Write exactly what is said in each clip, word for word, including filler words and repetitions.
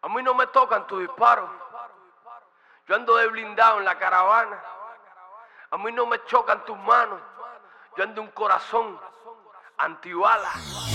A mí no me tocan tus disparos. Yo ando de blindado en la caravana. A mí no me chocan tus manos. Yo ando un corazón antibala.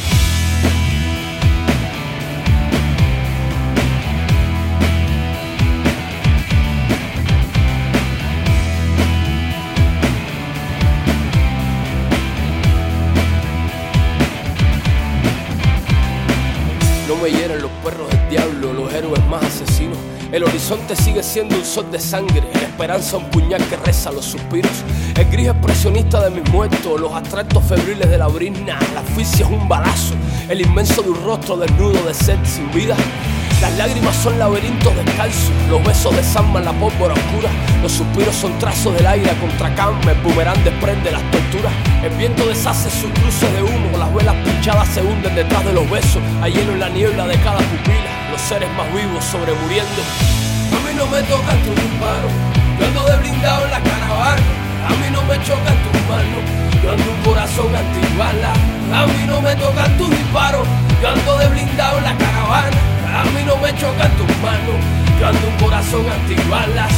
No me hieren los perros del diablo, los héroes más asesinos. El horizonte sigue siendo un sol de sangre, la esperanza un puñal que reza los suspiros. El gris expresionista de mis muertos, los abstractos febriles de la brisna. La asfixia es un balazo, el inmenso de un rostro desnudo de sed sin vida. Las lágrimas son laberintos descalzos, los besos desarman la pólvora oscura. Los suspiros son trazos del aire contra cama, el boomerang desprende las torturas. El viento deshace sus cruces de humo, las velas pinchadas se hunden detrás de los besos. Hay hielo en la niebla de cada pupila, los seres más vivos sobremuriendo. A mí no me tocan tus disparos, yo ando de blindado en la caravana. A mí no me chocan tus manos, yo ando un corazón antibala. A mí no me tocan tus disparos, yo ando de blindado en la caravana. A mí no me chocan tus manos, yo ando un corazón antibalas.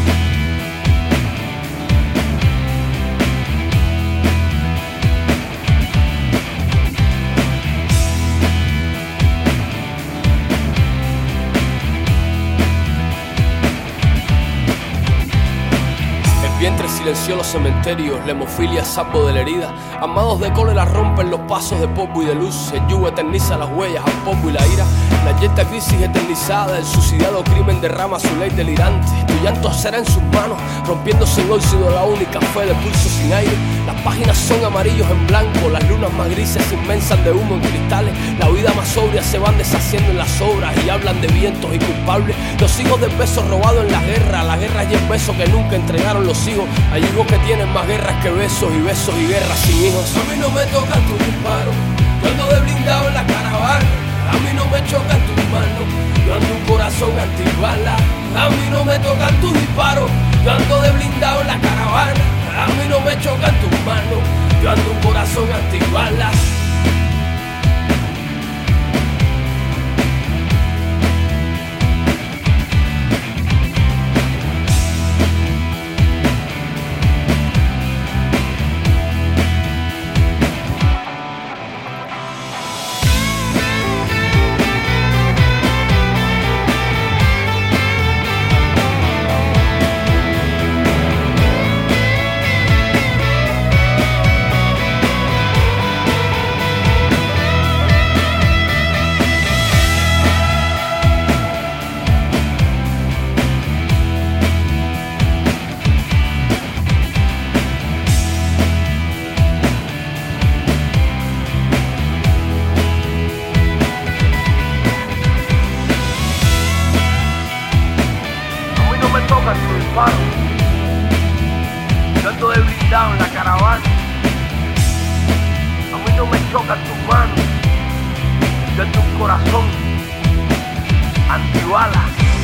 El vientre silenció los cementerios, la hemofilia salvo de la herida. Amados de cólera rompen los pasos de polvo y de luz. El yugo eterniza las huellas al polvo y la ira. La yeta crisis eternizada, el suicidado crimen derrama su ley delirante. Tu llanto será en sus manos, rompiéndose en óxido la única fe de pulso sin aire. Las páginas son amarillos en blanco, las lunas más grises se inmensan de humo en cristales. La vida más sobria se van deshaciendo en las obras y hablan de vientos y culpables. Los hijos del beso robado en la guerra, la guerra y el beso que nunca entregaron los hijos. Hay hijos que tienen más guerras que besos y besos y guerras sin hijos. A mí no me tocan tus disparos, yo ando de blindado en la caravana. A mí no me chocan tus manos, yo ando un corazón antibala. A mí no me tocan tus disparos, yo ando de blindado en la caravana. A mí no me chocan tus manos, yo ando un corazón antibalas. Yo ando de blindado en la caravana. A mí no me chocan tus manos, yo ando un corazón antibalas.